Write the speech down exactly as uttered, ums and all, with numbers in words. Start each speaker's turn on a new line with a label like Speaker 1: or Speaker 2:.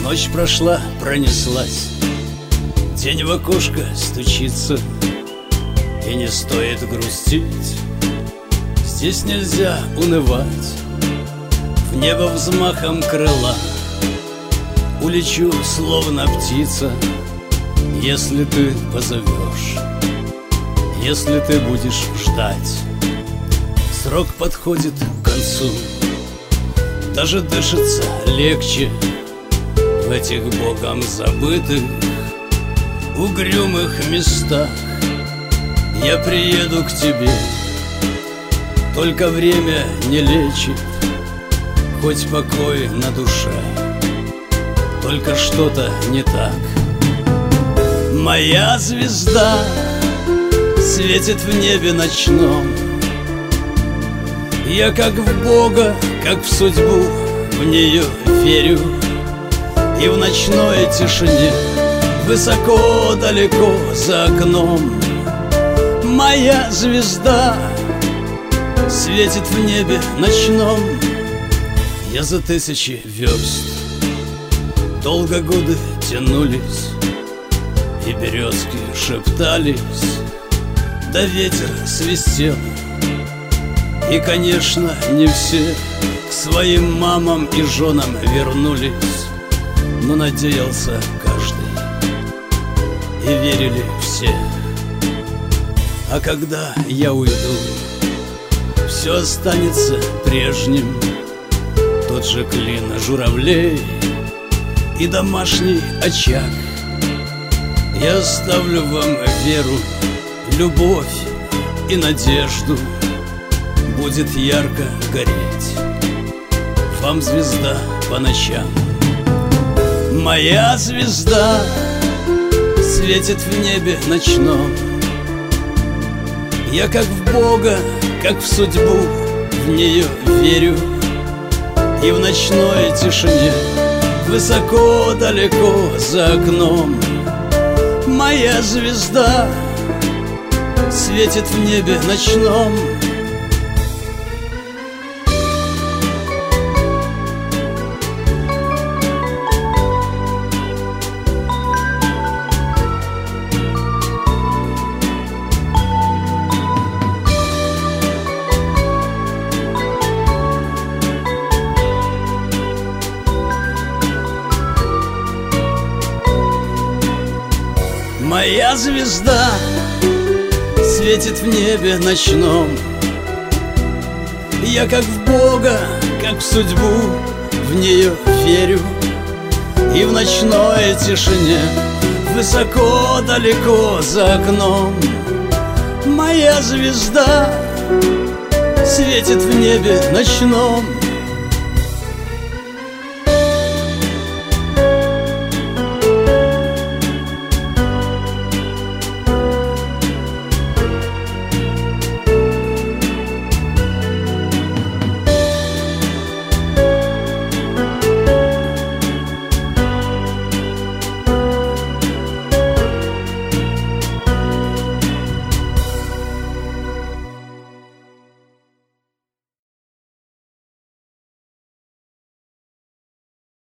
Speaker 1: Ночь прошла, пронеслась, день в окошко стучится, и не стоит грустить, здесь нельзя унывать. В небо взмахом крыла улечу, словно птица, если ты позовешь, если ты будешь ждать. Срок подходит к концу, даже дышится легче в этих богом забытых угрюмых местах. Я приеду к тебе, только время не лечит, хоть покой на душе, только что-то не так. Моя звезда светит в небе ночном, я как в Бога, как в судьбу, в нее верю. И в ночной тишине, высоко-далеко за окном, моя звезда светит в небе ночном. Я за тысячи верст, долго годы тянулись, и березки шептались, да ветер свистел. И, конечно, не все к своим мамам и женам вернулись, но надеялся каждый, и верили все. А когда я уйду, все останется прежним, тот же клин журавлей и домашний очаг. Я оставлю вам веру, любовь и надежду, будет ярко гореть вам звезда по ночам. Моя звезда светит в небе ночном, я как в Бога, как в судьбу, в нее верю. И в ночной тишине, высоко-далеко за окном, моя звезда светит в небе ночном. Моя звезда светит в небе ночном, я как в Бога, как в судьбу, в нее верю. И в ночной тишине, высоко-далеко за окном, моя звезда светит в небе ночном.